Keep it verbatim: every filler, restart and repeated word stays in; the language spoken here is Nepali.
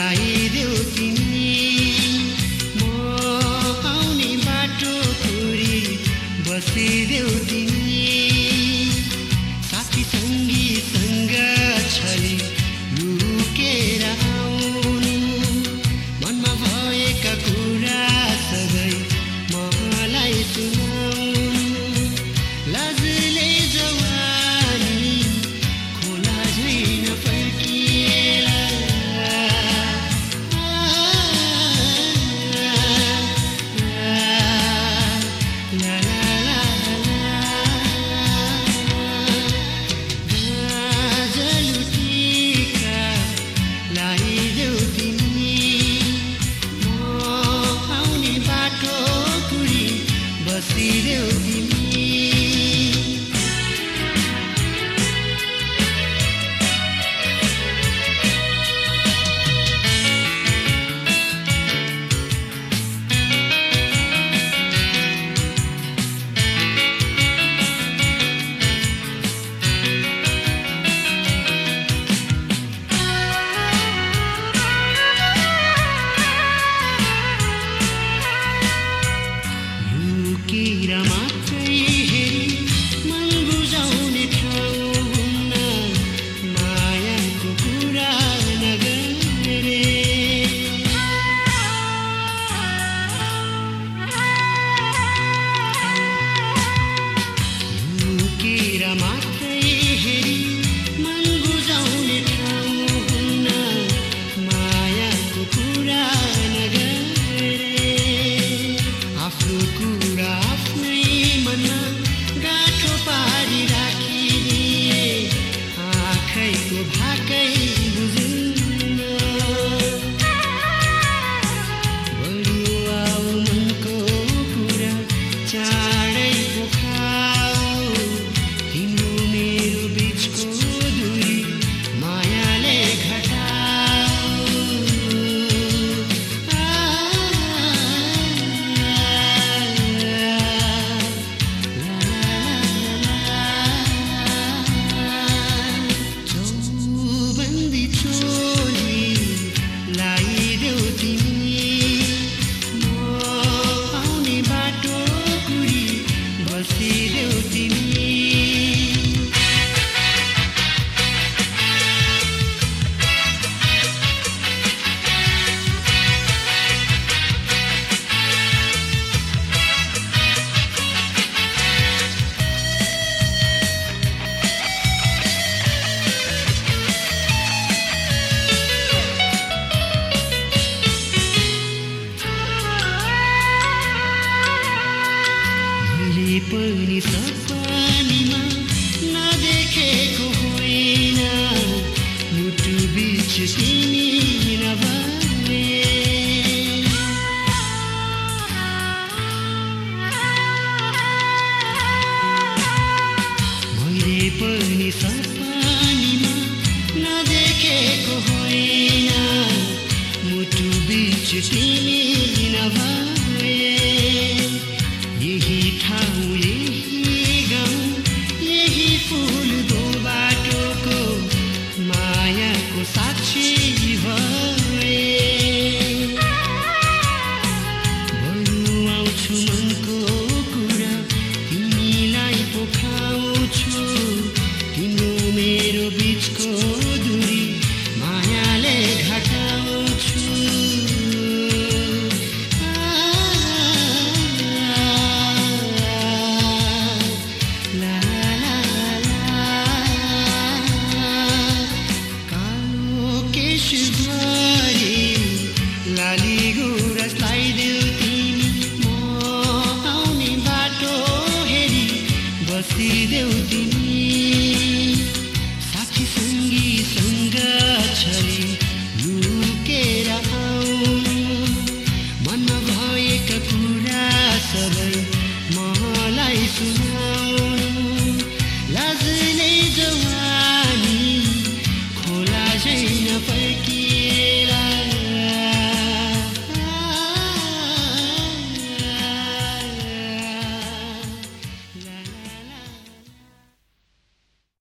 लाइदेऊ तिमी म आउने बाटो खोरी बसिदेऊ तिमी साथी सङ्गीसँग छली लुकेर आउनु मनमा भएका कुरा सबै मलाई सुनाउनु लाजले जवानी खोला झैन फर्किएला बसिदेऊ तिमी किरा मात्रै हेरी मन बुझाउने ठाउँ हुन्न मायाको कुरा नगरे किरा मात्रै हेरी मन बुझाउने ठाउँ हुन्न मायाको कुरा नगरे आफ्नो कुरा भाकै बुझ्न बरु आऊ मनको कुरा चाँडै पोखाऊ तिम्रो मेरो बिचको दूरी मायाले घटाऊ पनि सपनीमा नदेखेको होइन मुटु बिच तिमी नभए मैले पनि सपनीमा नदेखेको होइन मुटु बिच तिमी नभए यही ठाउँ यही गाउँ यही फुल दो बाटोको मायाको साक्षी भए बरु आउँछु मनको कुरा तिमीलाई पोखाउँछु तिम्रो मेरो बिचको दूरी मायाले घटाउँछु बसिदेऊ तिमी साथी सङ्गीसँग छली लुकेर आउनु मनमा भएका कुरा सबै मलाई सुनाऊ